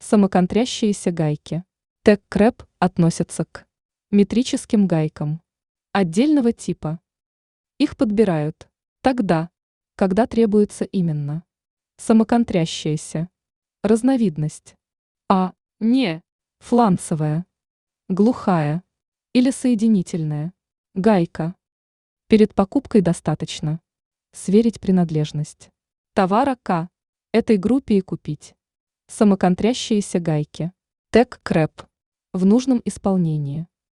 Самоконтрящиеся гайки. Тег-крэп относятся к метрическим гайкам отдельного типа. Их подбирают тогда, когда требуется именно самоконтрящаяся разновидность, а не фланцевая, глухая или соединительная гайка. Перед покупкой достаточно сверить принадлежность товара к этой группе и купить самоконтрящиеся гайки Тег-крэп в нужном исполнении.